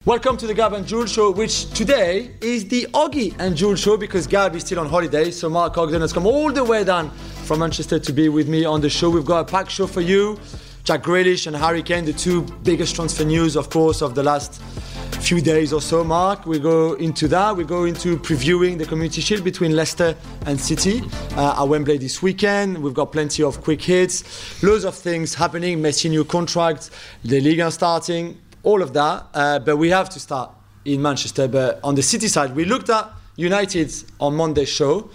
Welcome to the Gab and Jules show, which today is the Oggy and Jules show because Gab is still on holiday. So Mark Ogden has come all the way down from Manchester to be with me on the show. We've got a packed show for you. Jack Grealish and Harry Kane, the two biggest transfer news, of course, of the last few days or so, Mark. We go into that. We go into previewing the Community Shield between Leicester and City at Wembley this weekend. We've got plenty of quick hits, loads of things happening. Messi new contract, the Liga starting, all of that. But we have to start in Manchester. But on the City side, we looked at United on Monday's show.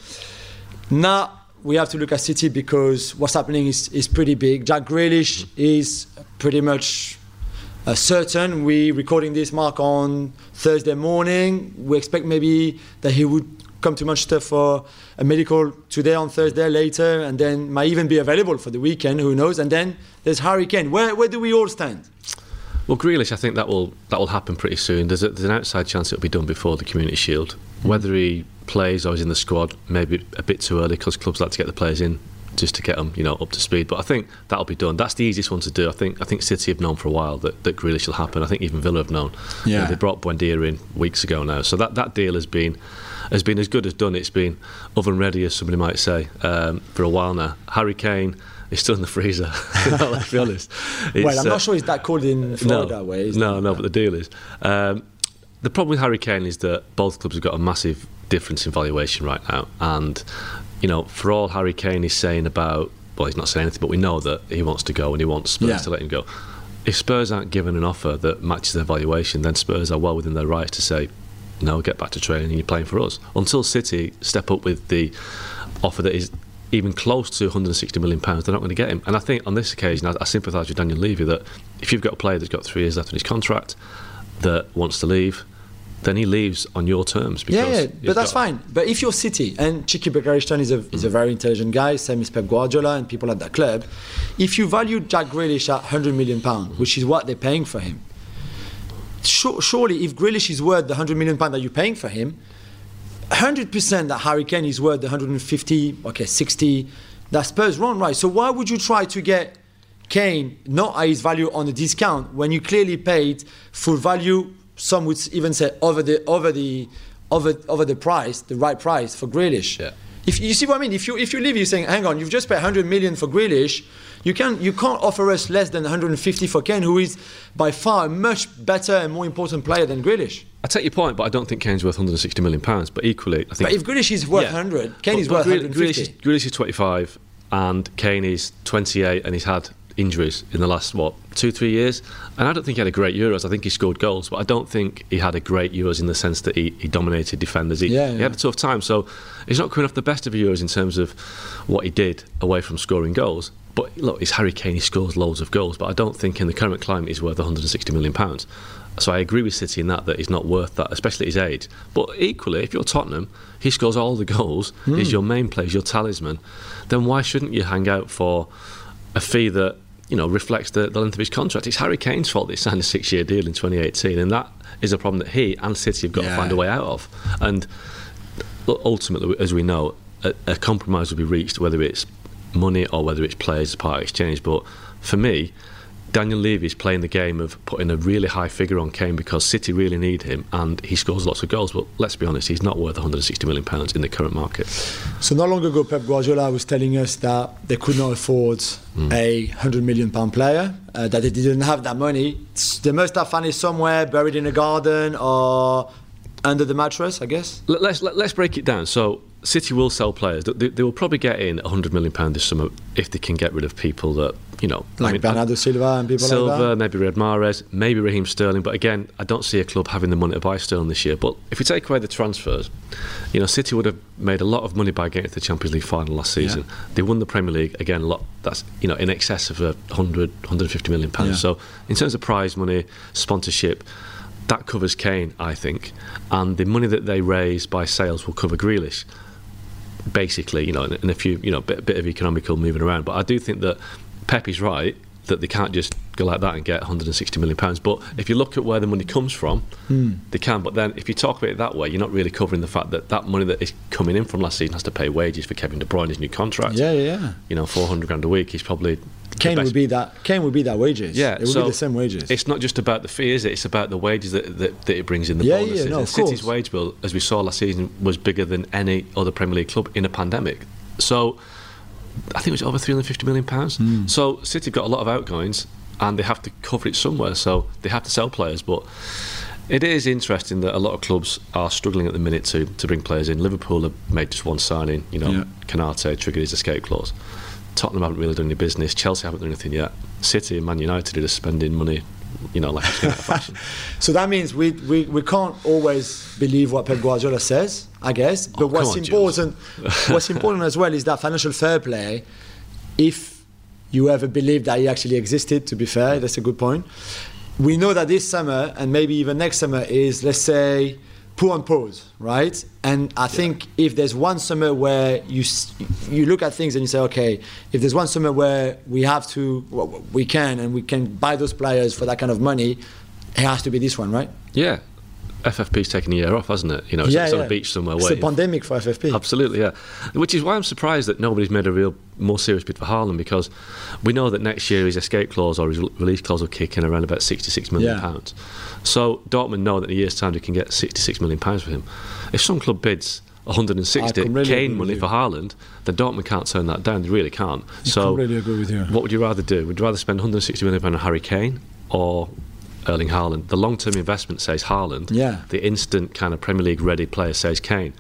Now we have to look at City because what's happening is pretty big. Jack Grealish is pretty much certain. We're recording this, Mark, on Thursday morning. We expect maybe that he would come to Manchester for a medical today on Thursday later, and then might even be available for the weekend, who knows. And then there's Harry Kane. Where do we all stand? Well, Grealish, I think that will happen pretty soon. There's an outside chance it'll be done before the Community Shield. Whether he plays or is in the squad, maybe a bit too early because clubs like to get the players in just to get them, up to speed. But I think that'll be done. That's the easiest one to do. I think City have known for a while that Grealish will happen. I think even Villa have known. Yeah. They brought Buendia in weeks ago now, so that deal has been as good as done. It's been oven ready, as somebody might say, for a while now. Harry Kane is still in the freezer. Let's be honest. Well, I'm not sure it's that cold in Florida that way. No, but the deal is. The problem with Harry Kane is that both clubs have got a massive difference in valuation right now, and for all Harry Kane is saying about, well, he's not saying anything, but we know that he wants to go and he wants Spurs to let him go. If Spurs aren't given an offer that matches their valuation, then Spurs are well within their rights to say, no, get back to training, you're playing for us. Until City step up with the offer that is even close to £160 million, they're not going to get him. And I think on this occasion, I sympathise with Daniel Levy that if you've got a player that's got 3 years left on his contract that wants to leave, then he leaves on your terms. Because but that's fine. But if you're City, and Chiki Begaristan is a very intelligent guy, same as Pep Guardiola and people at that club, if you value Jack Grealish at £100 million, which is what they're paying for him, surely if Grealish is worth the £100 million that you're paying for him, 100% that Harry Kane is worth the 150, 60, that Spurs wrong, right? So why would you try to get Kane not at his value on a discount when you clearly paid full value? Some would even say over the price, the right price for Grealish. Yeah. If you see what I mean, if you leave, you're saying, hang on, you've just paid 100 million for Grealish. You can't offer us less than 150 for Kane, who is by far a much better and more important player than Grealish. I take your point, but I don't think Kane's worth £160 million. But equally, I think. But if Grealish is worth 100, Kane is worth 150. Grealish is 25, and Kane is 28, and he's had injuries in the last 2-3 years, and I don't think he had a great Euros. I think he scored goals, but I don't think he had a great Euros in the sense that he dominated defenders. He had a tough time, so he's not coming off the best of Euros in terms of what he did away from scoring goals. But look, it's Harry Kane, he scores loads of goals, but I don't think in the current climate he's worth £160 million. So I agree with City in that he's not worth that, especially at his age. But equally, if you're Tottenham, he scores all the goals, he's your main player, he's your talisman, then why shouldn't you hang out for a fee that reflects the length of his contract? It's Harry Kane's fault that he signed a 6-year deal in 2018, and that is a problem that he and City have got to find a way out of. And ultimately, as we know, a compromise will be reached, whether it's money or whether it's players as part of exchange. But for me, Daniel Levy is playing the game of putting a really high figure on Kane because City really need him and he scores lots of goals, but let's be honest, he's not worth £160 million in the current market. So not long ago, Pep Guardiola was telling us that they could not afford a £100 million player, that they didn't have that money. They must have found it somewhere, buried in a garden or under the mattress, I guess. Let's break it down. So City will sell players. They will probably get in £100 million this summer if they can get rid of people that, Bernardo Silva and people like that. Silva, maybe Riyad Mahrez, maybe Raheem Sterling. But again, I don't see a club having the money to buy Sterling this year. But if we take away the transfers, City would have made a lot of money by getting to the Champions League final last season. Yeah. They won the Premier League, again, a lot. That's in excess of £150 million. Yeah. So in terms of prize money, sponsorship, that covers Kane, I think. And the money that they raise by sales will cover Grealish. Basically, and a few, bit of economical moving around. But I do think that Pep is right that they can't just go like that and get £160 million. But if you look at where the money comes from, they can. But then if you talk about it that way, you're not really covering the fact that money that is coming in from last season has to pay wages for Kevin De Bruyne, his new contract. Yeah. You know, $400,000 a week. He's probably Kane would be that wages. Yeah, it would be the same wages. It's not just about the fee, is it? It's about the wages that it brings in, the bonuses. No, and City's wage bill, as we saw last season, was bigger than any other Premier League club in a pandemic. So I think it was over £350 million. So City have got a lot of outgoings, and they have to cover it somewhere. So they have to sell players. But it is interesting that a lot of clubs are struggling at the minute to bring players in. Liverpool have made just one signing. You know, Canate triggered his escape clause. Tottenham haven't really done any business. Chelsea haven't done anything yet. City and Man United are just spending money, you know, like it's out of fashion. So that means we can't always believe what Pep Guardiola says, I guess. But what's important as well is that financial fair play. If you ever believe that it actually existed, to be fair, that's a good point. We know that this summer and maybe even next summer is, let's say, put on pause, right? And I think if there's one summer where you look at things and you say, okay, if there's one summer where we can buy those players for that kind of money, it has to be this one, right? Yeah. FFP's taken a year off, hasn't it? You know, it's on a beach somewhere. It's a pandemic for FFP. Absolutely, yeah. Which is why I'm surprised that nobody's made a more serious bid for Haaland, because we know that next year his escape clause or his release clause will kick in around about £66 million. So Dortmund know that in a year's time they can get £66 million for him. If some club bids 160 Kane money for Haaland, then Dortmund can't turn that down. They really can't. I completely agree with you. What would you rather do? Would you rather spend £160 million on Harry Kane or Erling Haaland? The long-term investment says Haaland. The instant kind of Premier League ready player says Kane.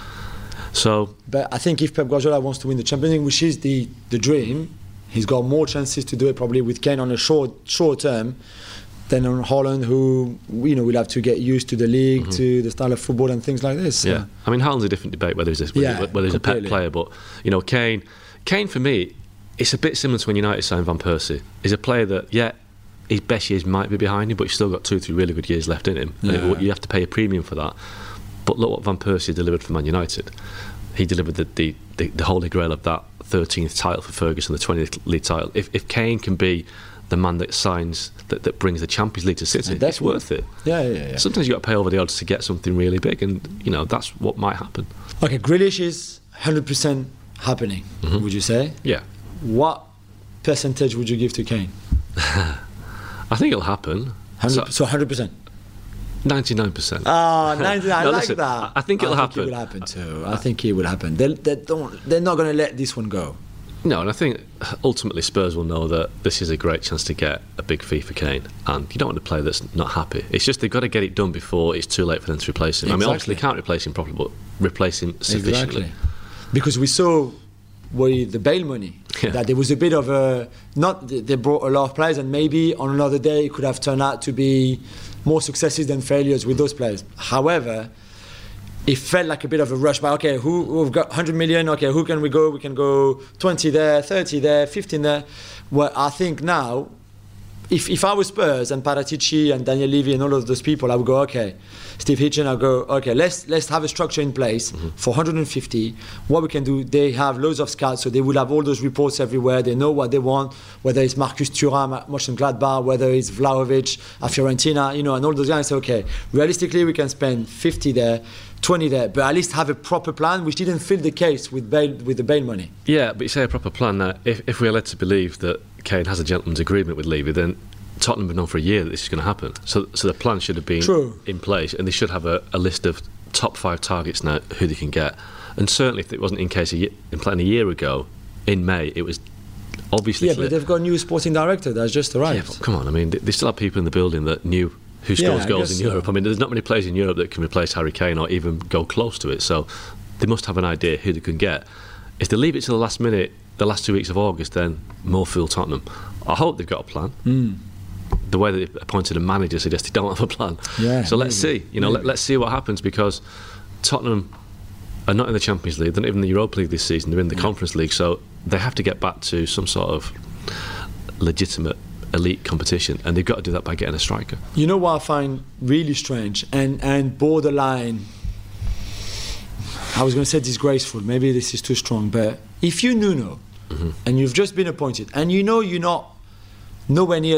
So, but I think if Pep Guardiola wants to win the Champions League, which is the dream, he's got more chances to do it probably with Kane on a short term than on Haaland, who will have to get used to the league, to the style of football and things like this. Yeah, I mean Haaland's a different debate whether he's a pet player, but you know, Kane for me, it's a bit similar to when United signed Van Persie. He's a player that his best years might be behind him, but he's still got 2-3 really good years left in him. You have to pay a premium for that. But look what Van Persie delivered for Man United. He delivered the holy grail of that 13th title for Ferguson, the 20th league title. If Kane can be the man that signs, that brings the Champions League to City, it's worth it. Yeah. Sometimes you've got to pay over the odds to get something really big, and you know that's what might happen. Okay, Grealish is 100% happening, would you say? Yeah. What percentage would you give to Kane? I think it'll happen. 100%? 99%. Ah, 99. I like listen, that. I think it'll happen. It will happen too. I think it will happen. They're not going to let this one go. No, and I think ultimately Spurs will know that this is a great chance to get a big fee for Kane, and you don't want a player that's not happy. It's just they've got to get it done before it's too late for them to replace him. Exactly. I mean, obviously they can't replace him properly, but replace him sufficiently. Exactly. Because we saw with the Bale money that there was a bit of they brought a lot of players, and maybe on another day it could have turned out to be more successes than failures with those players. However, it felt like a bit of a rush. But okay, we've got 100 million. Okay, who can we go? We can go 20 there, 30 there, 15 there. Well, I think now, if I was Spurs and Paratici and Daniel Levy and all of those people, I would go, okay, Steve Hitchen, I'll go, okay, let's have a structure in place for 150. What we can do, they have loads of scouts, so they will have all those reports everywhere. They know what they want, whether it's Marcus Thuram at Mönchengladbach, whether it's Vlahovic at Fiorentina, and all those guys say, okay, realistically we can spend 50 there, 20 there, but at least have a proper plan, which didn't feel the case with the Bale money. Yeah, but you say a proper plan now. If we're led to believe that Kane has a gentleman's agreement with Levy, then Tottenham have known for a year that this is going to happen. So the plan should have been in place, and they should have a list of top 5 targets now who they can get. And certainly, if it wasn't in case in plan a year ago, in May, it was obviously clear. But they've got a new sporting director that's just arrived. Yeah, but come on, I mean, they still have people in the building that knew who scores goals in Europe. I mean, there's not many players in Europe that can replace Harry Kane or even go close to it. So they must have an idea who they can get. If they leave it to the last minute, the last 2 weeks of August, then more fool Tottenham. I hope they've got a plan. The way that they've appointed a manager suggests they don't have a plan. So let's see. Let's see what happens, because Tottenham are not in the Champions League. They're not even in the Europa League this season. They're in the Conference League. So they have to get back to some sort of legitimate elite competition, and they've got to do that by getting a striker. You know what I find really strange and borderline, I was going to say disgraceful, maybe this is too strong, but if you Nuno and you've just been appointed and you're not nowhere near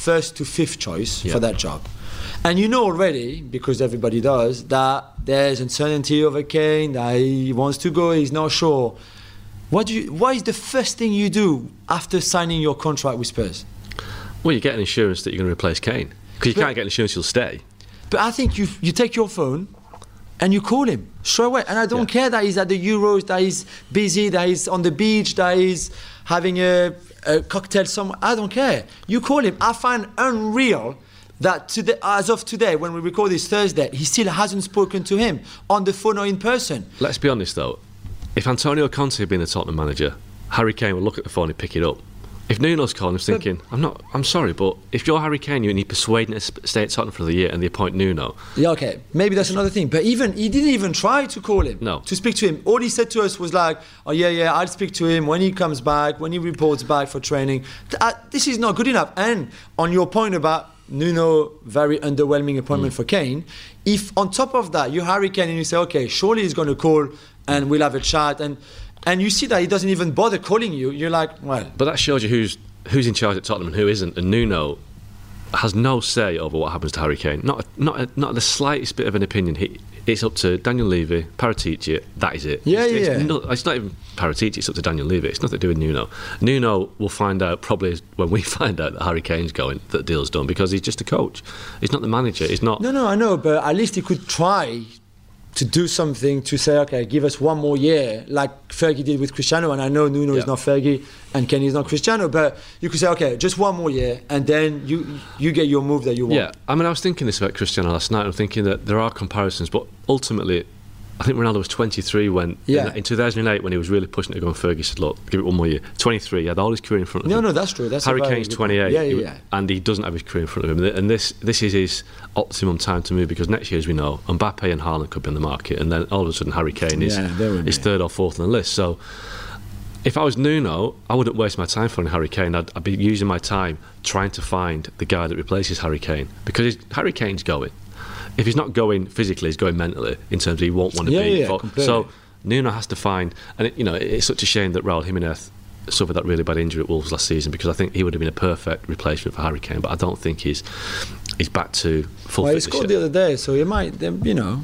first to fifth choice for that job. And you know already, because everybody does, that there's uncertainty over Kane, that he wants to go, he's not sure. What is the first thing you do after signing your contract with Spurs? Well, you get an insurance that you're going to replace Kane. Because you can't get an insurance you'll stay. But I think you take your phone and you call him straight away. And I don't care that he's at the Euros, that he's busy, that he's on the beach, that he's having a cocktail somewhere. I don't care. You call him. I find unreal that today, as of today, when we record this Thursday, he still hasn't spoken to him on the phone or in person. Let's be honest, though. If Antonio Conte had been the Tottenham manager, Harry Kane would look at the phone and pick it up. If Nuno's calling, he's thinking, I'm sorry, but if you're Harry Kane, you need persuading to stay at Tottenham for the year and they appoint Nuno. Yeah, okay, maybe that's another thing. But he didn't even try to call him, to speak to him. All he said to us was like, oh yeah, I'll speak to him when he comes back, when he reports back for training. This is not good enough. And on your point about Nuno, very underwhelming appointment for Kane, if on top of that, you're Harry Kane and you say, okay, surely he's going to call and we'll have a chat, and you see that he doesn't even bother calling you, you're like, well. But that shows you who's in charge at Tottenham and who isn't. And Nuno has no say over what happens to Harry Kane. Not the slightest bit of an opinion. It's up to Daniel Levy, Paratici. That is it. It's not even Paratici. It's up to Daniel Levy. It's nothing to do with Nuno. Nuno will find out probably when we find out that Harry Kane's going, that the deal's done, because he's just a coach. He's not the manager. He's not. No, I know, but at least he could try to do something to say, okay, give us one more year, like Fergie did with Cristiano. And I know Nuno is not Fergie and Kenny is not Cristiano, but you could say, okay, just one more year, and then you get your move that you want. Yeah, I mean, I was thinking this about Cristiano last night. I'm thinking that there are comparisons, but ultimately, I think Ronaldo was 23 when, in 2008, when he was really pushing to go, and Fergie said, look, give it one more year. 23, he had all his career in front of him. No, that's true. Harry Kane's 28, and he doesn't have his career in front of him. And this is his optimum time to move, because next year, as we know, Mbappe and Haaland could be on the market, and then all of a sudden Harry Kane is third or fourth on the list. So if I was Nuno, I wouldn't waste my time finding Harry Kane. I'd be using my time trying to find the guy that replaces Harry Kane, because Harry Kane's going. If he's not going physically, he's going mentally, in terms of he won't want to be. So Nuno has to find, and it's such a shame that Raúl Jiménez suffered that really bad injury at Wolves last season, because I think he would have been a perfect replacement for Harry Kane, but I don't think he's back to full fitness. He scored the other day, so he might be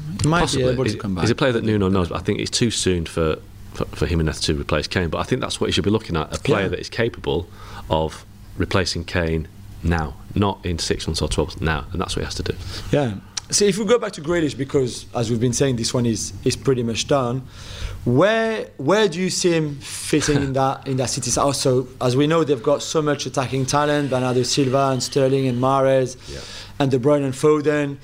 able to come back. He's a player that Nuno knows, but I think it's too soon for Jiménez to replace Kane. But I think that's what he should be looking at, a player that is capable of replacing Kane now, not in 6 months or 12 months, now, and that's what he has to do. Yeah. So if we go back to Grealish, because as we've been saying, this one is pretty much done. Where do you see him fitting in that City? Also, as we know, they've got so much attacking talent: Bernardo Silva and Sterling and Mahrez, and De Bruyne and Foden,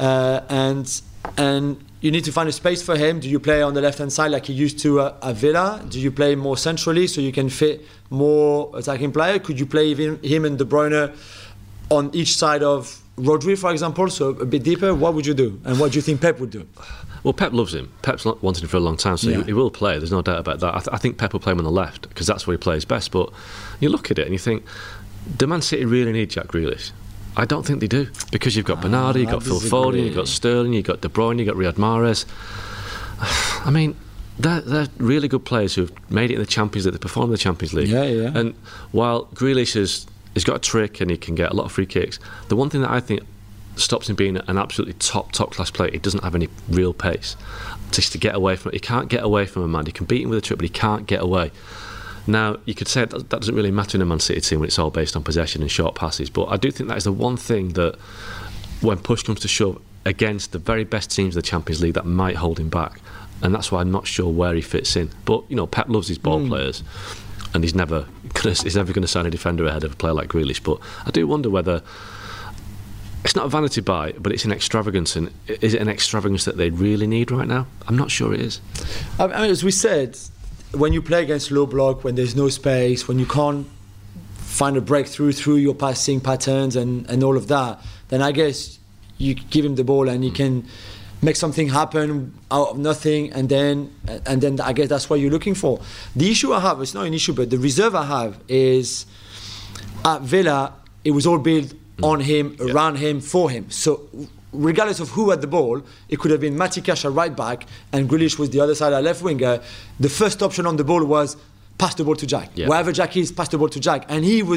and you need to find a space for him. Do you play on the left-hand side like he used to at Villa? Do you play more centrally so you can fit more attacking player? Could you play him and De Bruyne on each side of Rodri, for example, so a bit deeper? What would you do? And what do you think Pep would do? Well, Pep loves him. Pep's wanted him for a long time, so he will play. There's no doubt about that. I think Pep will play him on the left, because that's where he plays best. But you look at it and you think, do Man City really need Jack Grealish? I don't think they do, because you've got Bernardo, you've got Phil Foden, you've got Sterling, you've got De Bruyne, you've got Riyad Mahrez. I mean, they're really good players who've made it in the Champions League. They perform in the Champions League. And while Grealish he's got a trick and he can get a lot of free kicks, the one thing that I think stops him being an absolutely top class player, he doesn't have any real pace just to get away from it. He can't get away from a man. He can beat him with a trick, but he can't get away. Now, you could say that doesn't really matter in a Man City team when it's all based on possession and short passes, but I do think that is the one thing that, when push comes to shove, against the very best teams of the Champions League, that might hold him back. And that's why I'm not sure where he fits in. But, Pep loves his ball players, and he's never going to sign a defender ahead of a player like Grealish. But I do wonder whether it's not a vanity buy, but it's an extravagance. And is it an extravagance that they really need right now? I'm not sure it is. I mean, as we said, when you play against low block, when there's no space, when you can't find a breakthrough through your passing patterns and all of that, then I guess you give him the ball and he can make something happen out of nothing, and then I guess that's what you're looking for. The issue I have, it's not an issue, but the reserve I have is at Villa, it was all built on him, around him, for him. So regardless of who had the ball, it could have been Matty Cash at right back and Grealish was the other side at left winger. The first option on the ball was pass the ball to Jack. Wherever Jack is, pass the ball to Jack. And he was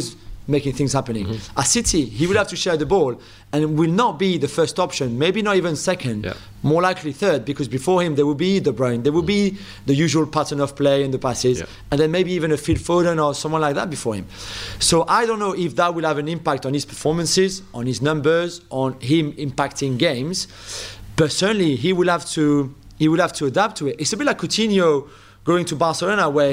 making things happening. At City, he will have to share the ball and will not be the first option, maybe not even second, more likely third, because before him there will be De Bruyne, there will be the usual pattern of play and the passes, and then maybe even a Phil Foden or someone like that before him. So I don't know if that will have an impact on his performances, on his numbers, on him impacting games, but certainly he will have to adapt to it. It's a bit like Coutinho going to Barcelona, where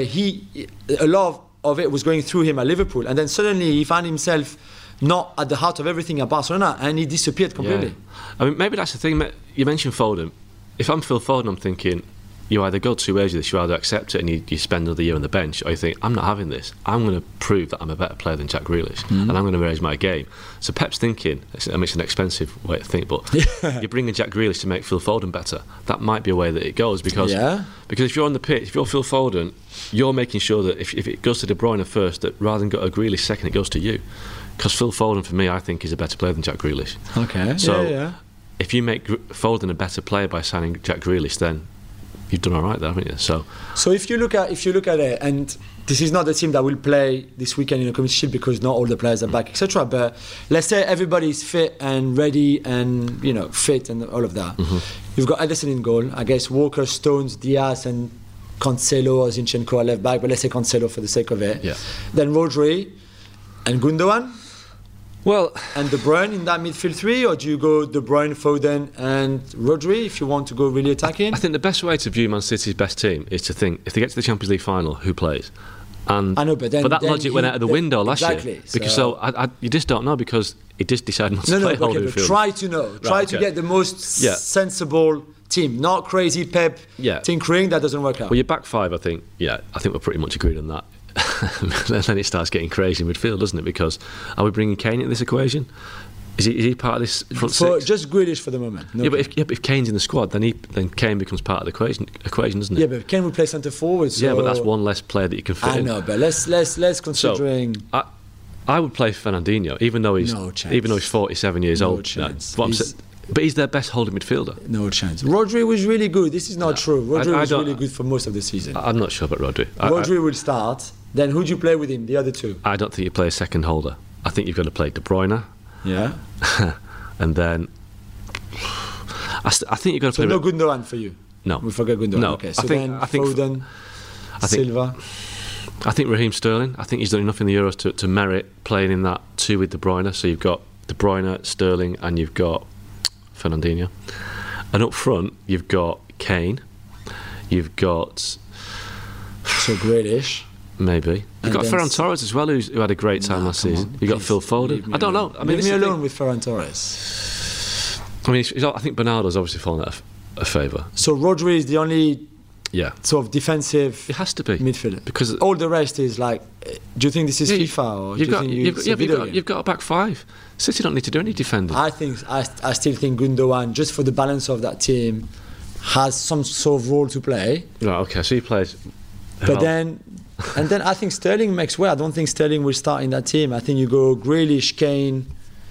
a lot of it was going through him at Liverpool, and then suddenly he found himself not at the heart of everything at Barcelona, and he disappeared completely. I mean, maybe that's the thing. You mentioned Foden. If I'm Phil Foden, I'm thinking, you either go 2 ways with this. You either accept it and you spend another year on the bench, or you think, I'm not having this. I'm going to prove that I'm a better player than Jack Grealish, and I'm going to raise my game. So Pep's thinking, it's an expensive way to think, but you're bringing Jack Grealish to make Phil Foden better. That might be a way that it goes, because if you're on the pitch, if you're Phil Foden, you're making sure that if it goes to De Bruyne first, that rather than go to Grealish second, it goes to you. Because Phil Foden, for me, I think is a better player than Jack Grealish. Okay. So if you make Foden a better player by signing Jack Grealish, then you've done all right there, haven't you? So if you look at it, and this is not the team that will play this weekend in the Community Shield because not all the players are back, etc. But let's say everybody's fit and ready, and fit and all of that. You've got Ederson in goal. I guess Walker, Stones, Diaz, and Cancelo or Zinchenko are left back. But let's say Cancelo for the sake of it. Then Rodri and Gundogan. Well, and De Bruyne in that midfield three, or do you go De Bruyne, Foden and Rodri if you want to go really attacking? I think the best way to view Man City's best team is to think, if they get to the Champions League final, who plays? And I know, but that logic went out of the window last year. Because you just don't know, because he just decided not to play holding midfield. Try to know. Try to get the most sensible team, not crazy Pep tinkering. That doesn't work out. Well, your back five, I think we're pretty much agreed on that. Then it starts getting crazy in midfield, doesn't it? Because are we bringing Kane into this equation? Is he part of this front six? Just Grealish for the moment. But if Kane's in the squad, then Kane becomes part of the equation, doesn't it? Yeah, but Kane will play centre forward. So but that's one less player that you can fit in. I know, but let's considering. So, I would play Fernandinho, even though he's 47 years old. Chance. But he's their best holding midfielder. No chance. Rodri was really good. This is not true. Rodri was really good for most of the season. I'm not sure about Rodri. Rodri will start. Then who do you play with him? The other two? I don't think you play a second holder. I think you've got to play De Bruyne. Yeah. And then I think you've got to play. So no Gundogan for you? No. We forget Gundogan. No. Okay. So I think Foden, Silva. I think Raheem Sterling. I think he's done enough in the Euros to merit playing in that two with De Bruyne. So you've got De Bruyne, Sterling, and you've got Fernandinho. And up front, you've got Kane. You've got Grealish. Maybe. You've got Ferran Torres as well, who had a great time last season. You've got Phil Foden. I don't know. Leave me alone with Ferran Torres. I mean, I think Bernardo's obviously fallen out of favour. So Rodri is the only sort of defensive. It has to be midfielder, because all the rest is like. Do you think this is FIFA, or you've got a back five? City don't need to do any defending. I still think Gundogan, just for the balance of that team, has some sort of role to play. Right. Okay. So he plays. But then I think Sterling makes way. I don't think Sterling will start in that team. I think you go Grealish, Kane,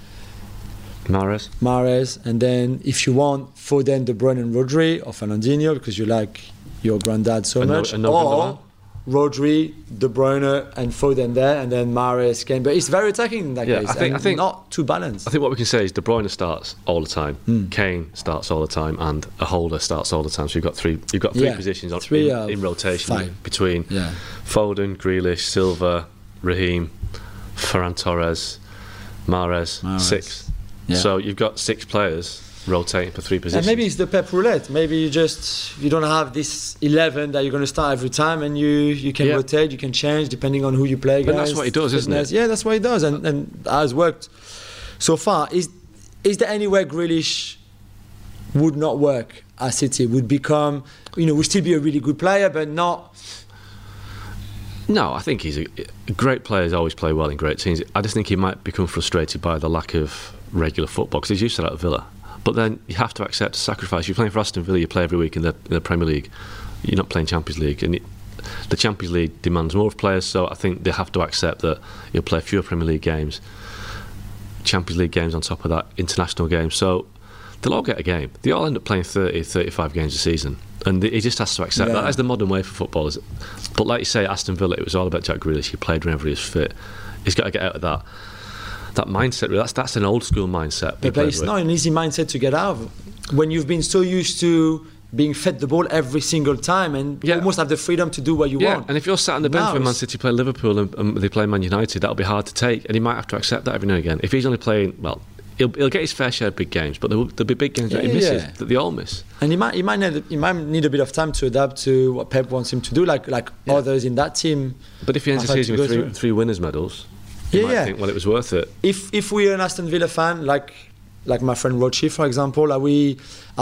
Mahrez, and then if you want Foden, De Bruyne and Rodri, or Fernandinho because you like your granddad so much, or Rodri, De Bruyne and Foden there, and then Mahrez, Kane. But it's very attacking in that case. I think not too balanced. I think what we can say is De Bruyne starts all the time, Kane starts all the time, and a holder starts all the time. So you've got three positions in rotation between Foden, Grealish, Silva, Raheem, Ferran Torres, Mahrez. 6. Yeah. So you've got 6 players rotating for 3 positions. And maybe it's the Pep roulette. Maybe you don't have this 11 that you're going to start every time, and you can rotate, you can change depending on who you play against. But that's what he does, isn't it? Yeah, that's what he does, and that has worked so far. Is there anywhere Grealish would not work at City? Would become, would still be a really good player, but not. No, I think he's a great players always play well in great teams. I just think he might become frustrated by the lack of regular football because he's used to that at Villa. But then you have to accept a sacrifice. You're playing for Aston Villa, you play every week in the Premier League. You're not playing Champions League. And the Champions League demands more of players, so I think they have to accept that you'll play fewer Premier League games, Champions League games on top of that, international games. So they'll all get a game. They all end up playing 30, 35 games a season. And he just has to accept that. That's the modern way for footballers. But like you say, Aston Villa, it was all about Jack Grealish. He played whenever he was fit. He's got to get out of that mindset. Really. That's an old school mindset. But it's not an easy mindset to get out of when you've been so used to being fed the ball every single time and almost have the freedom to do what you want. And if you're sat on the bench when Man City play Liverpool and they play Man United, that'll be hard to take, and he might have to accept that every now and again. If he's only playing, well, he'll get his fair share of big games, but there'll be big games that he misses, that they all miss. And he might need a bit of time to adapt to what Pep wants him to do, like others in that team. But if he ends the season with three winners' medals, you might think, well, it was worth it. If we're an Aston Villa fan, like my friend Rochi, for example, are we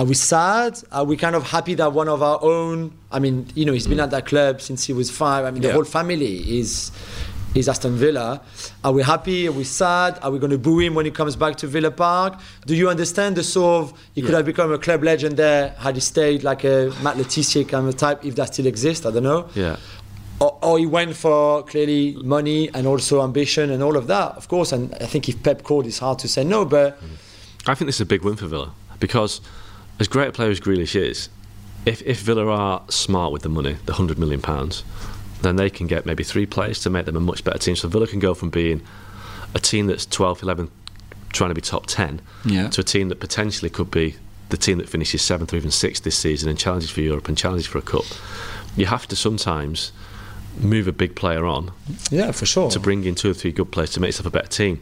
sad? Are we kind of happy that one of our own? I mean, he's been at that club since he was 5. I mean, the whole family is Aston Villa. Are we happy? Are we sad? Are we going to boo him when he comes back to Villa Park? Do you understand the sort of he could have become a club legend there had he stayed like a Matt Letizia kind of type, if that still exists? I don't know. Yeah. Or he went for clearly money and also ambition and all of that, of course. And I think if Pep called, it's hard to say no, but. I think this is a big win for Villa because, as great a player as Grealish is, if Villa are smart with the money, the £100 million, then they can get maybe 3 players to make them a much better team. So Villa can go from being a team that's 12, 11, trying to be top 10, to a team that potentially could be the team that finishes 7th or even 6th this season and challenges for Europe and challenges for a cup. You have to sometimes move a big player on, for sure, to bring in 2 or 3 good players to make yourself a better team.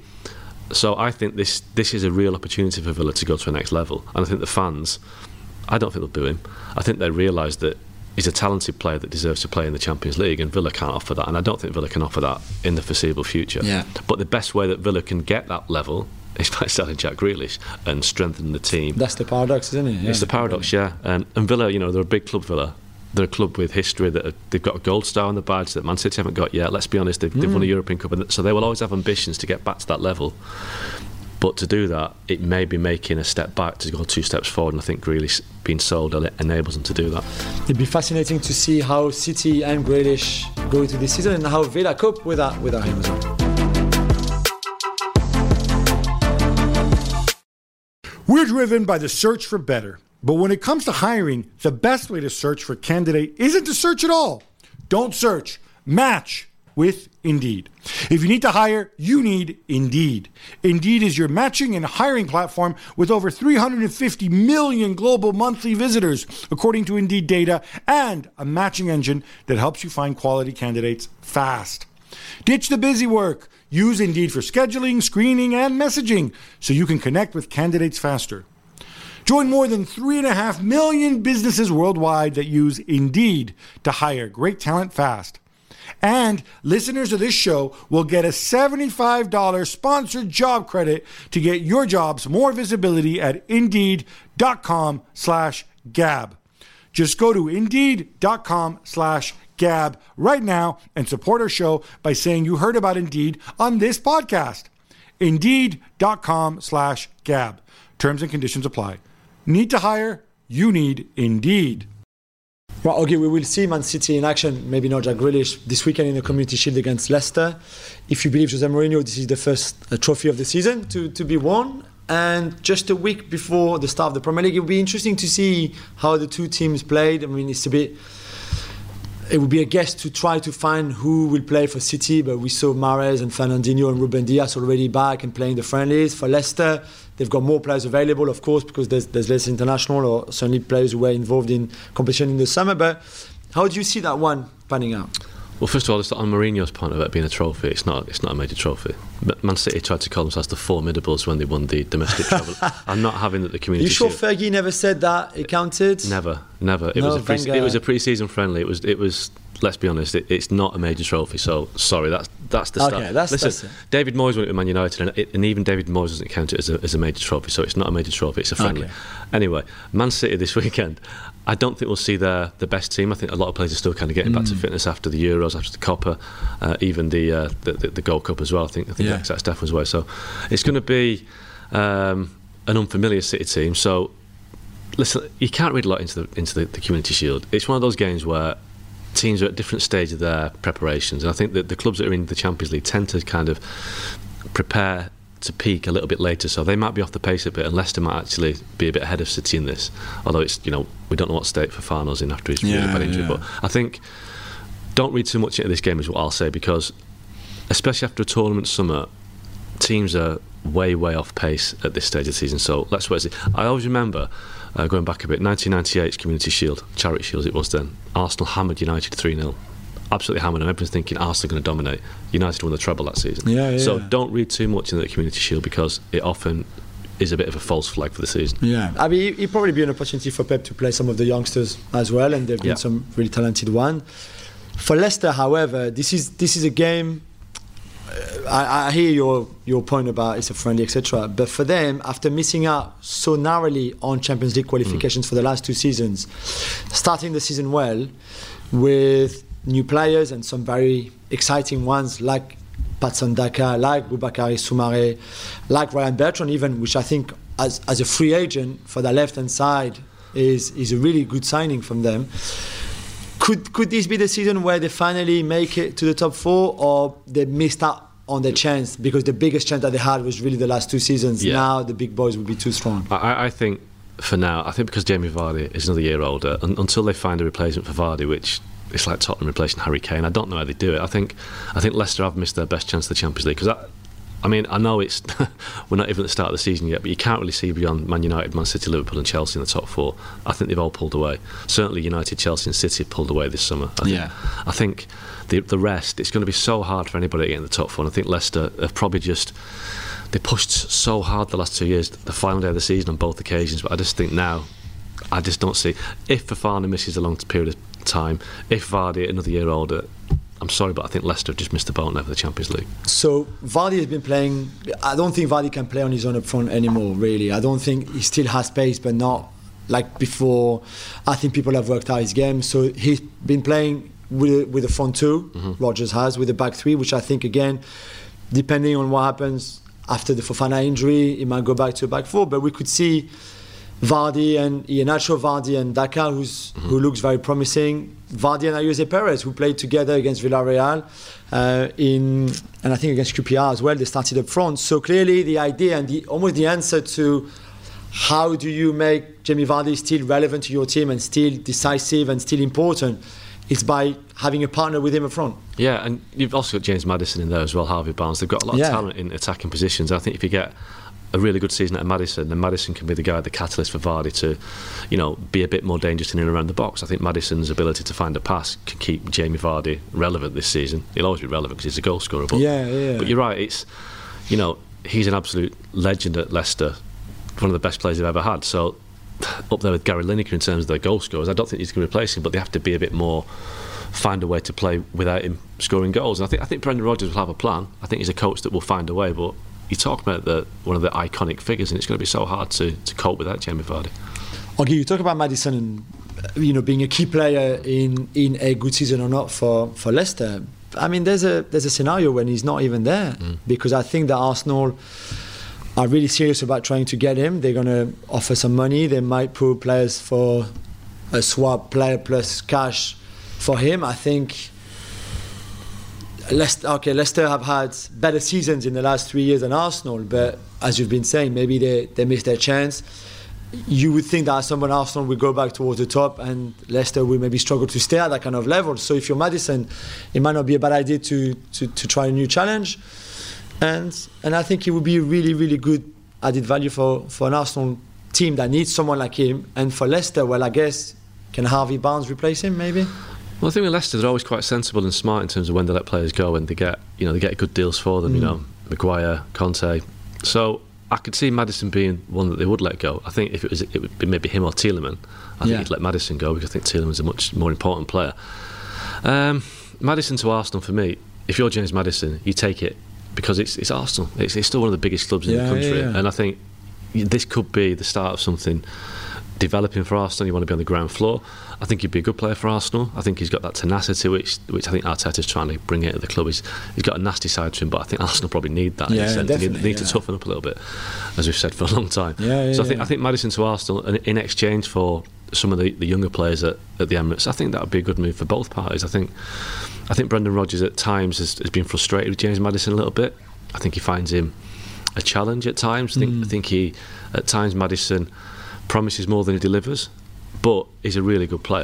So I think this is a real opportunity for Villa to go to the next level. And I think the fans, I don't think they'll boo him. I think they realise that he's a talented player that deserves to play in the Champions League, and Villa can't offer that. And I don't think Villa can offer that in the foreseeable future. Yeah. But the best way that Villa can get that level is by selling Jack Grealish and strengthening the team. That's the paradox, isn't it? It's the paradox, And Villa, they're a big club, Villa. They're a club with history they've got a gold star on the badge that Man City haven't got yet. Let's be honest, they've won a European Cup, and so they will always have ambitions to get back to that level. But to do that, it may be making a step back to go 2 steps forward, and I think Grealish being sold enables them to do that. It'd be fascinating to see how City and Grealish go into this season and how Villa cope without him as well. We're driven by the search for better. But when it comes to hiring, the best way to search for a candidate isn't to search at all. Don't search. Match with Indeed. If you need to hire, you need Indeed. Indeed is your matching and hiring platform with over 350 million global monthly visitors, according to Indeed data, and a matching engine that helps you find quality candidates fast. Ditch the busy work. Use Indeed for scheduling, screening, and messaging so you can connect with candidates faster. Join more than 3.5 million businesses worldwide that use Indeed to hire great talent fast. And listeners of this show will get a $75 sponsored job credit to get your jobs more visibility at Indeed.com/Gab. Just go to Indeed.com/Gab right now and support our show by saying you heard about Indeed on this podcast. Indeed.com/Gab. Terms and conditions apply. Need to hire? You need Indeed. Right, okay, we will see Man City in action, maybe not Jack Grealish, this weekend in the Community Shield against Leicester. If you believe Jose Mourinho, this is the first trophy of the season to be won. And just a week before the start of the Premier League, it will be interesting to see how the two teams played. I mean, it would be a guess to try to find who will play for City, but we saw Mahrez and Fernandinho and Ruben Dias already back and playing the friendlies. For Leicester, they've got more players available, of course, because there's less international or certainly players who were involved in competition in the summer. But how do you see that one panning out? Well, first of all, just on Mourinho's point about it being a trophy, it's not a major trophy. But Man City tried to call themselves the Formidables when they won the domestic treble. I'm not having that the Community Shield. You sure Fergie never said that it counted? Never. It was a pre-season friendly. It was. Let's be honest, it's not a major trophy. So sorry, that's the start. Okay, Listen, that's it. David Moyes went to Man United, and even David Moyes doesn't count it as a major trophy. So it's not a major trophy; it's a friendly. Okay. Anyway, Man City this weekend. I don't think we'll see the best team. I think a lot of players are still kind of getting back to fitness after the Euros, after the Copa, even the Gold Cup as well. I think that's Stefan's way. So it's going to be an unfamiliar City team. So listen, you can't read a lot into the Community Shield. It's one of those games where teams are at different stages of their preparations, and I think that the clubs that are in the Champions League tend to kind of prepare to peak a little bit later, so they might be off the pace a bit, and Leicester might actually be a bit ahead of City in this, although it's we don't know what state Fofana's in after his really bad injury. But I think don't read too much into this game is what I'll say, because especially after a tournament summer, teams are way off pace at this stage of the season. So let's wait and see. I always remember, going back a bit, 1998's Community Shield, Charity Shield it was then, Arsenal hammered United 3-0. Absolutely hammered, and everyone's thinking Arsenal are going to dominate. United won the treble that season. So don't read too much into the Community Shield, because it often is a bit of a false flag for the season. I mean, it'd probably be an opportunity for Pep to play some of the youngsters as well, and there've been some really talented ones. For Leicester, however, this is a game. I hear your point about it's a friendly, etc. But for them, after missing out so narrowly on Champions League qualifications for the last 2 seasons, starting the season well with new players and some very exciting ones like Patson Daka, like Boubakary Soumaré, like Ryan Bertrand even, which I think as a free agent for the left-hand side is a really good signing from them. Could this be the season where they finally make it to the top 4, or they missed out on their chance because the biggest chance that they had was really the last 2 seasons? Now the big boys will be too strong. I think for now, because Jamie Vardy is another year older, until they find a replacement for Vardy, which it's like Tottenham replacing Harry Kane, I don't know how they do it. I think Leicester have missed their best chance of the Champions League, because I know it's we're not even at the start of the season yet, but you can't really see beyond Man United, Man City, Liverpool and Chelsea in the top 4. I think they've all pulled away. Certainly United, Chelsea and City have pulled away this summer. I think the rest, it's going to be so hard for anybody to get in the top 4, and I think Leicester have probably they pushed so hard the last 2 years, the final day of the season on both occasions, but I just think now, I just don't see, if Fofana misses a long period of time, if Vardy another year older, I'm sorry, but I think Leicester have just missed the boat now for the Champions League. So Vardy has been playing. I don't think Vardy can play on his own up front anymore, really. I don't think he still has pace, but not like before. I think people have worked out his game. So he's been playing with a front 2, Rodgers has, with a back 3, which I think, again, depending on what happens after the Fofana injury, he might go back to a back 4. But we could see Vardy and Iheanacho, Vardy and Daka, who looks very promising. Vardy and Ayoze Perez, who played together against Villarreal and I think against QPR as well. They started up front. So clearly the idea and almost the answer to how do you make Jamie Vardy still relevant to your team and still decisive and still important is by having a partner with him up front. Yeah, and you've also got James Maddison in there as well, Harvey Barnes. They've got a lot of talent in attacking positions. I think if you get a really good season at Maddison, then Maddison can be the guy, the catalyst for Vardy to, be a bit more dangerous in and around the box. I think Maddison's ability to find a pass can keep Jamie Vardy relevant this season. He'll always be relevant because he's a goal scorer. But you're right, it's, he's an absolute legend at Leicester, one of the best players they've ever had. So up there with Gary Lineker in terms of their goal scorers, I don't think he's going to replace him, but they have to be a bit more, find a way to play without him scoring goals. And I think Brendan Rodgers will have a plan. I think he's a coach that will find a way, but you talk about one of the iconic figures, and it's going to be so hard to cope with that, Jamie Vardy. Okay, you talk about Maddison and being a key player in a good season or not for Leicester. I mean, there's a scenario when he's not even there, because I think that Arsenal are really serious about trying to get him. They're going to offer some money. They might put players for a swap, player plus cash for him. I think Leicester have had better seasons in the last 3 years than Arsenal, but as you've been saying, maybe they missed their chance. You would think that at some point Arsenal will go back towards the top and Leicester will maybe struggle to stay at that kind of level. So if you're Maddison, it might not be a bad idea to try a new challenge. And I think it would be a really, really good added value for an Arsenal team that needs someone like him. And for Leicester, well, I guess, can Harvey Barnes replace him maybe? Well, I think with Leicester, they're always quite sensible and smart in terms of when they let players go, and they get good deals for them. Maguire, Conte. So I could see Maddison being one that they would let go. I think if it would be maybe him or Tielemans. I think he'd let Maddison go, because I think Tielemans is a much more important player. Maddison to Arsenal, for me, if you're James Maddison, you take it because it's Arsenal. It's still one of the biggest clubs in the country, and I think this could be the start of something developing for Arsenal. You want to be on the ground floor. I think he'd be a good player for Arsenal. I think he's got that tenacity which I think Arteta's trying to bring into the club. He's got a nasty side to him, but I think Arsenal probably need that. They need to toughen up a little bit, as we've said for a long time. So I think Maddison to Arsenal, in exchange for some of the younger players at the Emirates, I think that would be a good move for both parties. I think Brendan Rodgers at times has been frustrated with James Maddison a little bit. I think he finds him a challenge at times. I think he, at times, Maddison promises more than he delivers, but he's a really good player.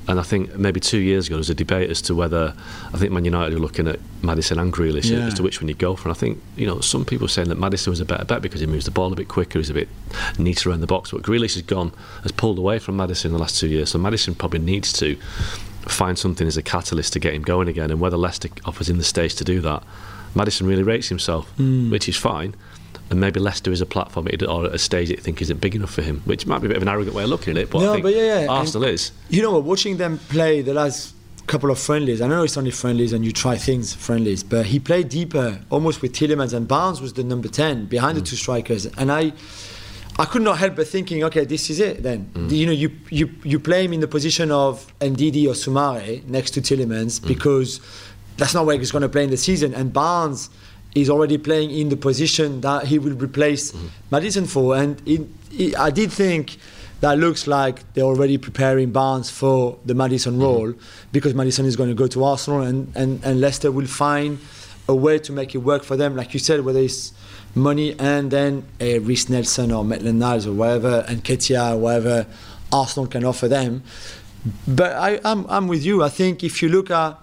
And I think maybe 2 years ago there was a debate as to whether, I think Man United were looking at Maddison and Grealish as to which one you'd go for. And I think, some people were saying that Maddison was a better bet because he moves the ball a bit quicker, he's a bit neater around the box. But Grealish has pulled away from Maddison in the last 2 years. So Maddison probably needs to find something as a catalyst to get him going again. And whether Leicester offers him the stage to do that, Maddison really rates himself, which is fine. And maybe Leicester is a platform or a stage that you think isn't big enough for him, which might be a bit of an arrogant way of looking at it, but I think Arsenal is. Watching them play the last couple of friendlies, I know it's only friendlies and you try things friendlies, but he played deeper, almost with Tielemans, and Barnes was the number 10 behind the two strikers. And I could not help but thinking, okay, this is it then. You play him in the position of Ndidi or Soumare next to Tielemans because that's not where he's going to play in the season. And Barnes is already playing in the position that he will replace Maddison for. And I did think that looks like they're already preparing Barnes for the Maddison role because Maddison is going to go to Arsenal and Leicester will find a way to make it work for them. Like you said, whether it's money and then Reece Nelson or Maitland-Niles or whatever, and Ketia or whatever Arsenal can offer them. But I'm with you. I think if you look at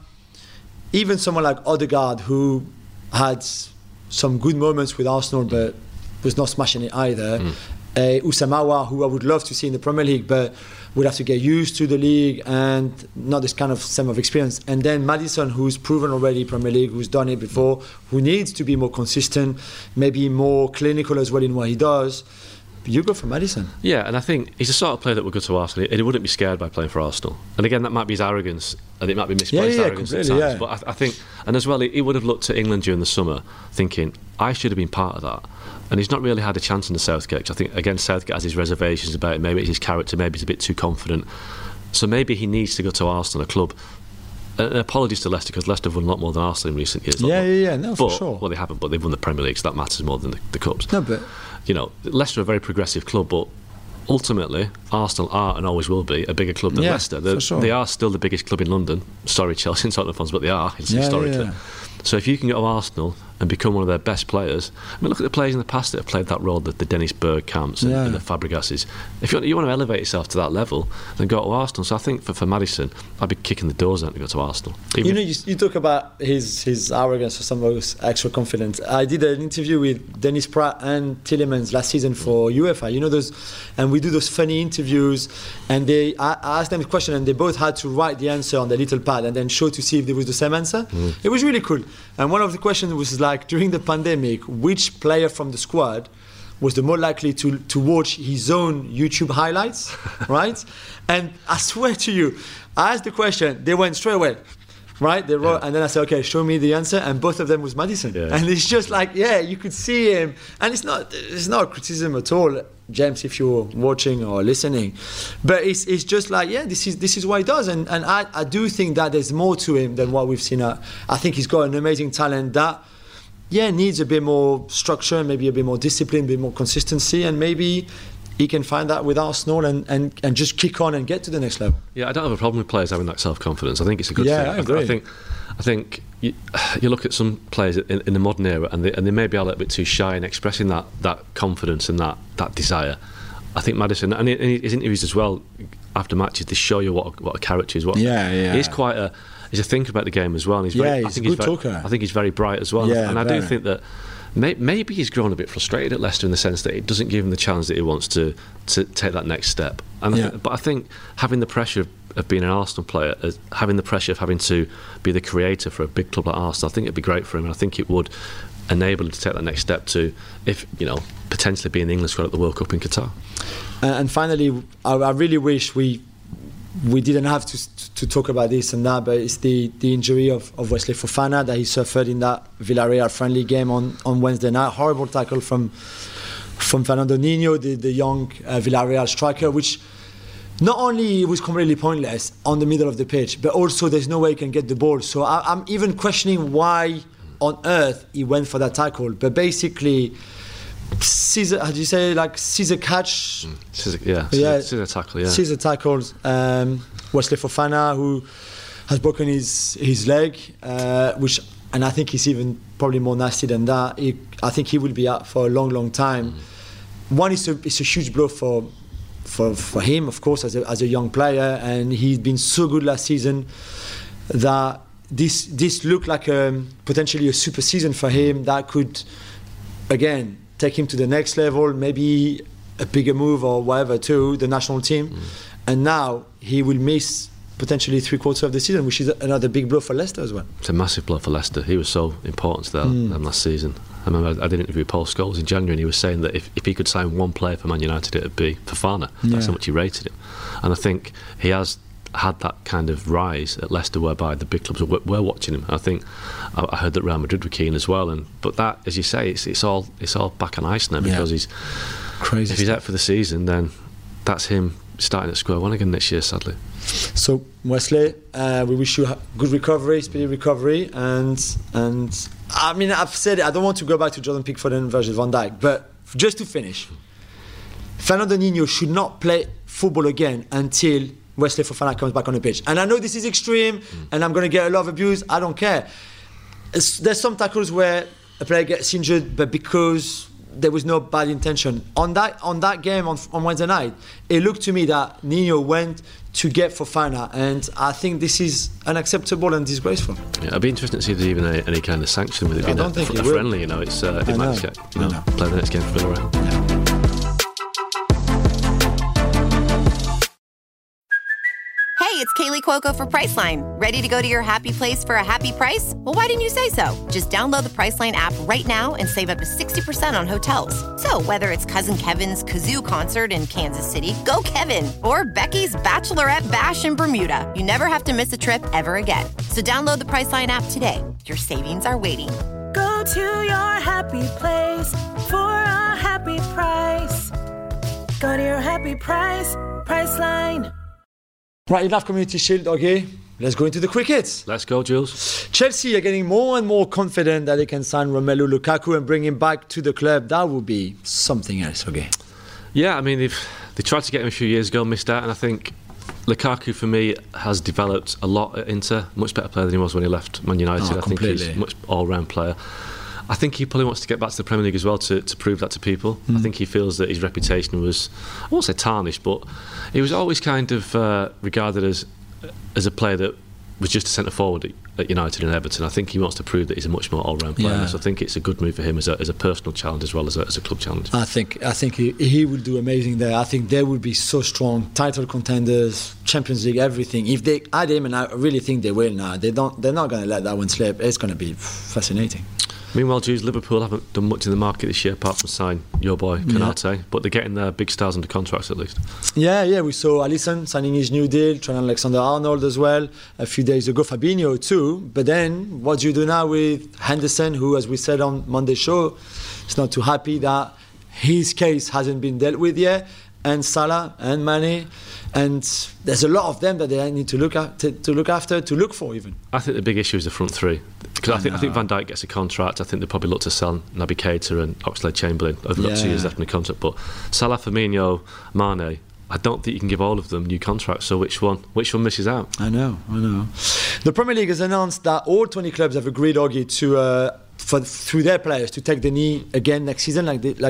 even someone like Odegaard, who had some good moments with Arsenal but was not smashing it either. Usamawa, who I would love to see in the Premier League but would have to get used to the league and not this kind of same of experience. And then Maddison, who's proven already Premier League, who's done it before, who needs to be more consistent, maybe more clinical as well in what he does. You go for Maddison. Yeah, and I think he's the sort of player that would go to Arsenal and he wouldn't be scared by playing for Arsenal. And again, that might be his arrogance and it might be misplaced arrogance at times. But I think, and as well, he would have looked at England during the summer thinking, I should have been part of that. And he's not really had a chance in the Southgate, because I think, again, Southgate has his reservations about it. Maybe it's his character, maybe he's a bit too confident. So maybe he needs to go to Arsenal, a club. And apologies to Leicester, because Leicester have won a lot more than Arsenal in recent years. No, for sure. Well, they haven't, but they've won the Premier League, so that matters more than the Cups. No, but Leicester are a very progressive club, but ultimately Arsenal are and always will be a bigger club than Leicester. They are still the biggest club in London. Sorry, Chelsea and Tottenham fans, but they are historically. Yeah. So if you can go to Arsenal and become one of their best players, I mean, look at the players in the past that have played that role, the Dennis Bergkamps and the Fabregases. If you want to elevate yourself to that level, then go to Arsenal. So I think for Maddison, I'd be kicking the doors out to go to Arsenal. You talk about his arrogance or some of his extra confidence. I did an interview with Dennis Pratt and Tielemans last season for UEFA. Those, and we do those funny interviews, and I asked them a question, and they both had to write the answer on their little pad and then show to see if there was the same answer. It was really cool. And one of the questions was like, during the pandemic, which player from the squad was the more likely to watch his own YouTube highlights, right? And I swear to you, I asked the question, they went straight away, right? They wrote, and then I said, okay, show me the answer, and both of them was Maddison. And it's just like, you could see him, and it's not a criticism at all, James, if you're watching or listening, but it's just like, this is what he does, and I do think that there's more to him than what we've seen. I think he's got an amazing talent that needs a bit more structure, maybe a bit more discipline, a bit more consistency, and maybe he can find that with Arsenal and just kick on and get to the next level. Yeah, I don't have a problem with players having that self-confidence. I think it's a good thing. I agree. I think you look at some players in the modern era and they may be a little bit too shy in expressing that confidence and that desire. I think Maddison, and his interviews as well after matches, they show you what a character is. He's quite he's a thinker about the game as well. And he's a good talker. I think he's very bright as well. And I do think that maybe he's grown a bit frustrated at Leicester in the sense that it doesn't give him the challenge that he wants to take that next step. But I think having the pressure of being an Arsenal player, having the pressure of having to be the creator for a big club like Arsenal, I think it'd be great for him, and I think it would enable him to take that next step to, if potentially be in the England squad at the World Cup in Qatar. And finally, I really wish we didn't have to talk about this and that, but it's the injury of Wesley Fofana that he suffered in that Villarreal friendly game on Wednesday night. Horrible tackle from Fernando Nino, the young Villarreal striker, which not only was completely pointless on the middle of the pitch, but also there's no way he can get the ball. So I'm even questioning why on earth he went for that tackle. But basically, scissor catch? Scissor tackle, Scissor tackles. Wesley Fofana, who has broken his leg, and I think he's even probably more nasty than that. I think he will be out for a long, long time. One, it's a huge blow for for him, of course, as a young player, and he's been so good last season that this looked like potentially a super season for him that could, again, take him to the next level, maybe a bigger move or whatever to the national team. And now he will miss potentially 3/4 of the season, which is another big blow for Leicester as well. It's a massive blow for Leicester. He was so important to them last season. I remember I did an interview with Paul Scholes in January, and he was saying that if he could sign one player for Man United, it would be Fofana. That's how much he rated him. And I think he has had that kind of rise at Leicester, whereby the big clubs were watching him. I think I heard that Real Madrid were keen as well. But that, as you say, it's all back on ice now, because he's crazy. If he's out for the season, then that's him starting at square one again next year, sadly. So Wesley, we wish you a good recovery, speedy recovery, and I mean, I've said it, I don't want to go back to Jordan Pickford and Virgil van Dijk, but just to finish, Fernando Nino should not play football again until Wesley Fofana comes back on the pitch. And I know this is extreme, and I'm going to get a lot of abuse. I don't care. There's some tackles where a player gets injured, but because there was no bad intention. On that game on Wednesday night, it looked to me that Nino went to get Fofana, and I think this is unacceptable and disgraceful. Yeah, I'd be interested to see if there's even any kind of sanction with it being a friendly. You know, it might just play the next game for around. Yeah. Hey, it's Kaylee Cuoco for Priceline. Ready to go to your happy place for a happy price? Well, why didn't you say so? Just download the Priceline app right now and save up to 60% on hotels. So whether it's Cousin Kevin's Kazoo Concert in Kansas City, go Kevin, or Becky's Bachelorette Bash in Bermuda, you never have to miss a trip ever again. So download the Priceline app today. Your savings are waiting. Go to your happy place for a happy price. Go to your happy price, Priceline. Right, enough Community Shield, okay? Let's go into the cricket. Let's go, Jules. Chelsea are getting more and more confident that they can sign Romelu Lukaku and bring him back to the club. That would be something else, okay? Yeah, I mean, they tried to get him a few years ago, missed out, and I think Lukaku, for me, has developed a lot at Inter. Much better player than he was when he left Man United. I think he's a much all-round player. I think he probably wants to get back to the Premier League as well to prove that to people. I think he feels that his reputation was, I won't say tarnished, but he was always kind of regarded as a player that was just a centre forward at United and Everton. I think he wants to prove that he's a much more all-round player. Yeah. So I think it's a good move for him as a personal challenge as well as a club challenge. I think he will do amazing there. I think they will be so strong, title contenders, Champions League, everything. If they add him, and I really think they will now, they're not going to let that one slip. It's going to be fascinating. Meanwhile, Jews, Liverpool haven't done much in the market this year apart from sign your boy Konate, but they're getting their big stars under contracts at least. Yeah, we saw Alisson signing his new deal, Trent Alexander-Arnold as well a few days ago, Fabinho too. But then what do you do now with Henderson, who, as we said on Monday's show, is not too happy that his case hasn't been dealt with yet, and Salah and Mane, and there's a lot of them that they need to look for even. I think the big issue is the front three, because I think Van Dijk gets a contract. I think they probably look to sell Naby Keita and Oxlade-Chamberlain over the 2 years left in the contract. But Salah, Firmino, Mane, I don't think you can give all of them new contracts. So which one misses out? I know. The Premier League has announced that all 20 clubs have agreed, Augie, to through their players to take the knee again next season, like they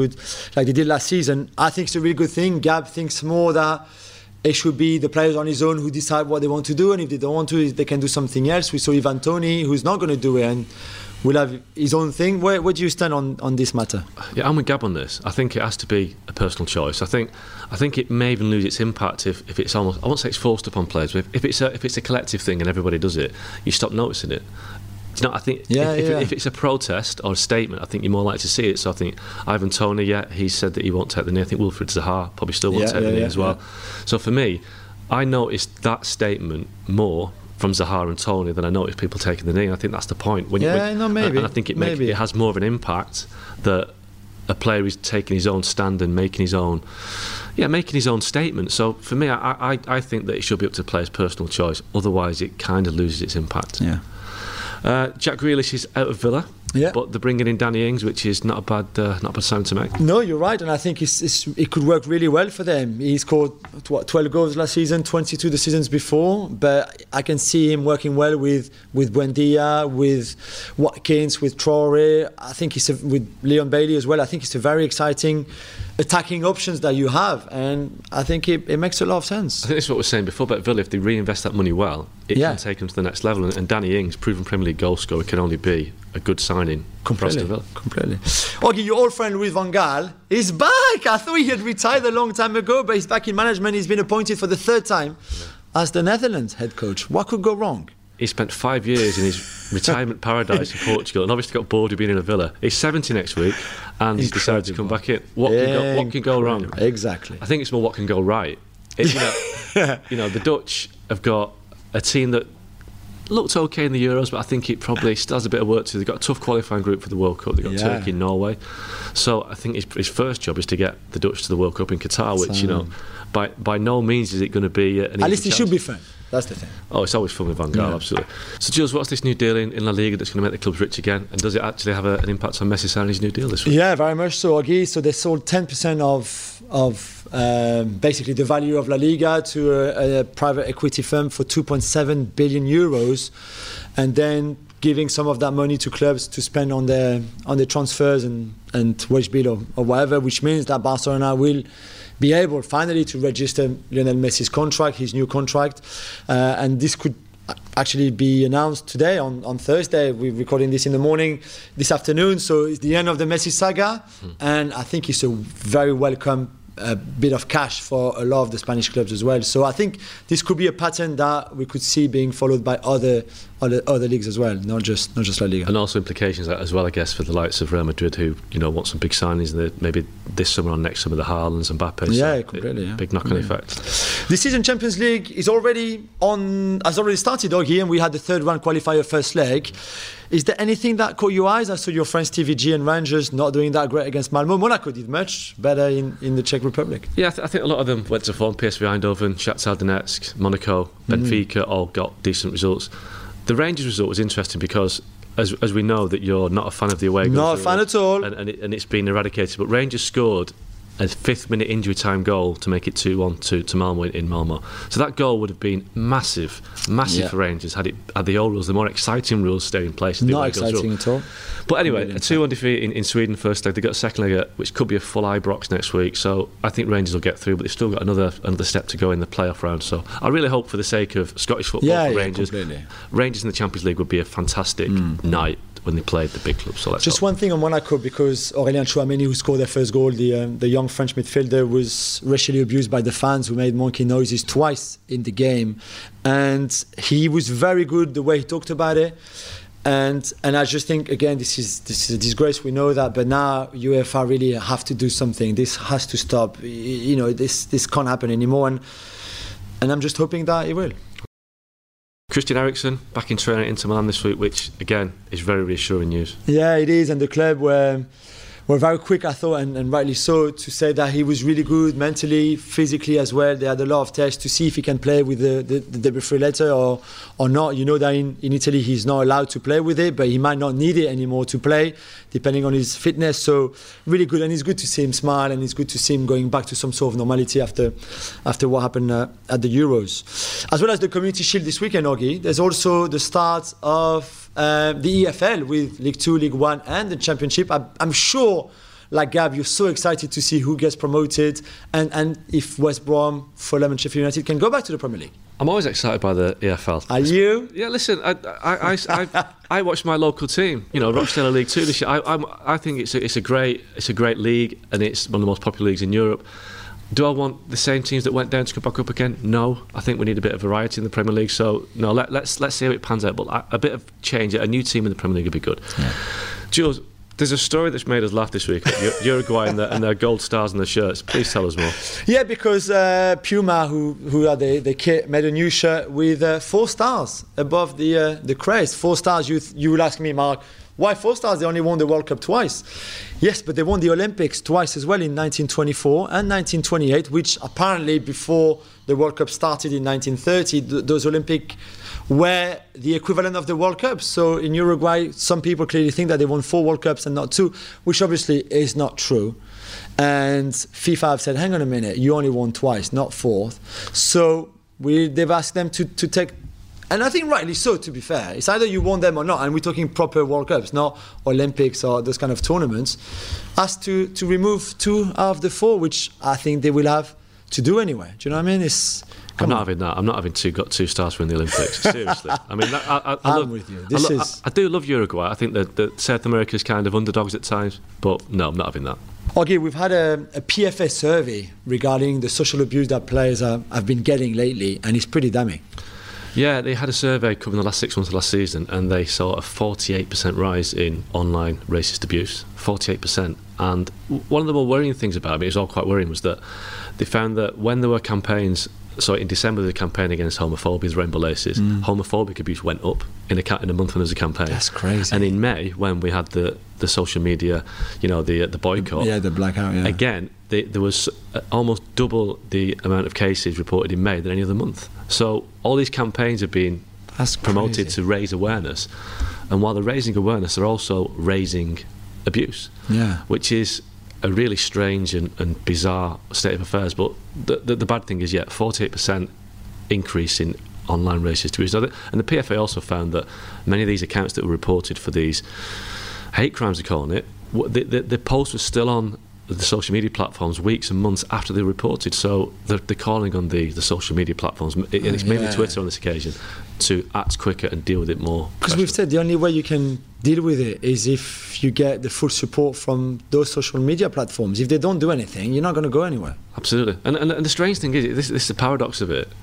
did last season. I think it's a really good thing. Gab thinks more that it should be the players on his own who decide what they want to do, and if they don't want to, they can do something else. We saw Ivan Toney, who's not going to do it and will have his own thing. Where do you stand on this matter? Yeah, I'm with Gab on this. I think it has to be a personal choice. I think it may even lose its impact if it's almost, I won't say it's forced upon players, but if it's a collective thing and everybody does it, you stop noticing it. I think if it's a protest or a statement, I think you're more likely to see it. So I think Ivan Toney, he said that he won't take the knee. I think Wilfried Zaha probably still won't take the knee as well. So for me, I noticed that statement more from Zaha and Toney than I noticed people taking the knee. And I think that's the point. Maybe. And I think it has more of an impact that a player is taking his own stand and making his own statement. So for me, I think that it should be up to the player's personal choice. Otherwise, it kind of loses its impact. Yeah. Jack Grealish is out of Villa. Yeah. but they're bringing in Danny Ings, which is not a bad sign to make. No, you're right, and I think it could work really well for them. He scored 12 goals last season, 22 the seasons before, but I can see him working well with Buendia, with Watkins, with Traore. I think with Leon Bailey as well. I think it's a very exciting attacking options that you have, and I think it makes a lot of sense. I think this is what we were saying before about Villa. If they reinvest that money well, it can take them to the next level, and Danny Ings, proven Premier League goal scorer, can only be a good signing for Aston Villa. Completely. Okay, your old friend Louis van Gaal is back. I thought he had retired a long time ago, but he's back in management. He's been appointed for the third time as the Netherlands head coach. What could go wrong? He spent 5 years in his retirement paradise in Portugal, and obviously got bored of being in a Villa. He's 70 next week, and he's decided to come back in. What can go wrong? Exactly. I think it's more what can go right. The Dutch have got a team that looked okay in the Euros, but I think it probably still has a bit of work to do. They've got a tough qualifying group for the World Cup. They've got Turkey and Norway. So I think his first job is to get the Dutch to the World Cup in Qatar, which, by no means is it going to be an at least it chance. should be fun. That's the thing. Oh, it's always fun with Van Gaal, absolutely. So, Jules, what's this new deal in La Liga that's going to make the clubs rich again? And does it actually have an impact on Messi signing his new deal this week? Yeah, very much so, Augie. So they sold 10% of basically the value of La Liga to a private equity firm for 2.7 billion euros, and then giving some of that money to clubs to spend on their transfers and wage bill or whatever, which means that Barcelona will be able finally to register Lionel Messi's contract, his new contract, and this could actually be announced today on Thursday. We're recording this in the morning, this afternoon, so it's the end of the Messi saga, and I think it's a very welcome bit of cash for a lot of the Spanish clubs as well. So I think this could be a pattern that we could see being followed by other leagues as well, not just La Liga. And also implications as well, I guess, for the likes of Real Madrid, who want some big signings maybe this summer or next summer, the Haalands and Mbappe. Yeah, completely. Big knock-on effect. This season Champions League has already started, Augie, and we had the third round qualifier first leg. Is there anything that caught your eyes? I saw your friends TVG and Rangers not doing that great against Malmo. Monaco did much better in the Czech Republic. Yeah, I think a lot of them went to form. PSV Eindhoven, Shakhtar Donetsk, Monaco, Benfica all got decent results. The Rangers result was interesting because, as we know, that you're not a fan of the away goals. Not a fan at all. And it's been eradicated. But Rangers scored a 5th-minute injury time goal to make it 2-1 to Malmo in Malmo. So that goal would have been massive for Rangers had the old rules, the more exciting rules stayed in place. Not exciting at all. But anyway, a 2-1 defeat in Sweden first leg. They've got a second leg, which could be a full Ibrox next week. So I think Rangers will get through, but they've still got another step to go in the playoff round. So I really hope, for the sake of Scottish football, for Rangers. Completely. Rangers in the Champions League would be a fantastic night when they played the big clubs. So let's just hope. One thing on Monaco, because Aurélien Tchouameni, who scored their first goal, the young French midfielder, was racially abused by the fans who made monkey noises twice in the game, and he was very good the way he talked about it. And I just think, again, this is a disgrace. We know that, but now UEFA really have to do something. This has to stop. This can't happen anymore, and I'm just hoping that it will. Christian Eriksen back in training at Inter Milan this week, which again is very reassuring news. Yeah, it is, and the club were very quick, I thought, and rightly so, to say that he was really good mentally, physically as well. They had a lot of tests to see if he can play with the defibrillator or not. You know that in Italy he's not allowed to play with it, but he might not need it anymore to play, depending on his fitness. So really good, and it's good to see him smile, and it's good to see him going back to some sort of normality after what happened at the Euros. As well as the Community Shield this weekend, Augie, there's also the start of the EFL with League 2, League 1 and the Championship. I'm sure, like Gab, you're so excited to see who gets promoted and if West Brom, Fulham and Sheffield United can go back to the Premier League. I'm always excited by the EFL. Are you? Yeah, listen, I watch my local team, Rochdale League 2 this year. I think it's a great league, and it's one of the most popular leagues in Europe. Do I want the same teams that went down to come back up again? No. I think we need a bit of variety in the Premier League. So, no, let's see how it pans out. But a bit of change, a new team in the Premier League would be good. Yeah. Jules, there's a story that's made us laugh this week. Uruguay and their gold stars on their shirts. Please tell us more. Yeah, because Puma, who are the kit, made a new shirt with 4 stars above the crest. 4 stars. You will ask me, Mark, Why 4 stars? They only won the World Cup twice. Yes, but they won the Olympics twice as well in 1924 and 1928, which apparently before the World Cup started in 1930, those Olympic were the equivalent of the World Cup. So in Uruguay, some people clearly think that they won 4 World Cups and not 2, which obviously is not true. And FIFA have said, hang on a minute, you only won twice, not 4th. So they've asked them to take, and I think rightly so, to be fair. It's either you won them or not, and we're talking proper World Cups, not Olympics or those kind of tournaments, asked to remove 2 out of the 4, which I think they will have to do anyway. Do you know what I mean? I'm not having that. I'm not having 2 stars for in the Olympics. Seriously. I mean, I'm with you. I do love Uruguay. I think that South America's kind of underdogs at times, but no, I'm not having that. Okay, we've had a PFA survey regarding the social abuse that players have been getting lately, and it's pretty damning. Yeah, they had a survey covering the last 6 months of last season, and they saw a 48% rise in online racist abuse. 48%. And one of the more worrying things about it was all quite worrying, was that they found that when there were campaigns, so in December the campaign against homophobia, the Rainbow Laces, homophobic abuse went up in a month when there was a campaign. That's crazy. And in May, when we had the social media, the boycott, the blackout, again, there was almost double the amount of cases reported in May than any other month. So all these campaigns are being promoted to raise awareness, and while they're raising awareness, they're also raising abuse, which is a really strange and bizarre state of affairs. But the bad thing is, 48% increase in online racist abuse. And the PFA also found that many of these accounts that were reported for these hate crimes, they're calling it, the post was still on the social media platforms weeks and months after they were reported. So they're calling on the social media platforms, and it's mainly Twitter on this occasion, to act quicker and deal with it more. Because we've said the only way you can deal with it is if you get the full support from those social media platforms. If they don't do anything, you're not going to go anywhere. Absolutely. And the strange thing is, this is the paradox of it.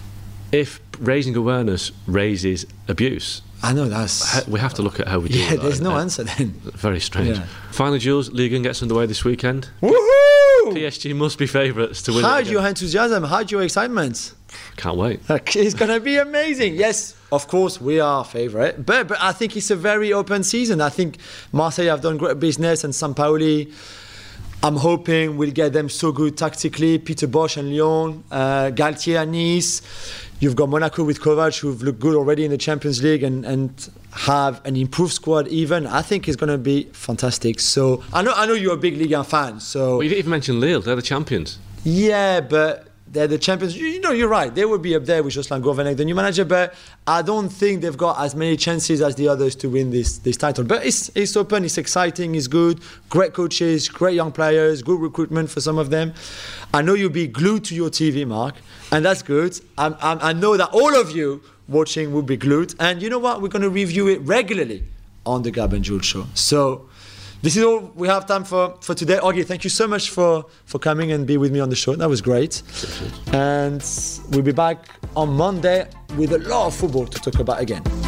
If raising awareness raises abuse, I know we have to look at how we do it. There's no answer then. Very strange. Finally, Jules, Ligue 1 gets underway this weekend. Woohoo! PSG must be favourites to win. How's your enthusiasm? How's your excitement? Can't wait. It's going to be amazing. Yes, of course, we are favourite. But I think it's a very open season. I think Marseille have done great business, and Sampaoli, I'm hoping we'll get them so good tactically. Peter Bosch and Lyon, Galtier and Nice. You've got Monaco with Kovac, who've looked good already in the Champions League and have an improved squad even. I think it's going to be fantastic. So I know you're a big Ligue 1 fan. So well, you didn't even mention Lille. They're the champions. Yeah, but they're the champions. You're right. They will be up there with Jocelyn Gourvenec, the new manager. But I don't think they've got as many chances as the others to win this title. But it's open. It's exciting. It's good. Great coaches, great young players, good recruitment for some of them. I know you'll be glued to your TV, Mark, and that's good. I know that all of you watching will be glued. And you know what? We're going to review it regularly on the Gab and Jules show. So this is all we have time for today. Augie, thank you so much for coming and be with me on the show. That was great. And we'll be back on Monday with a lot of football to talk about again.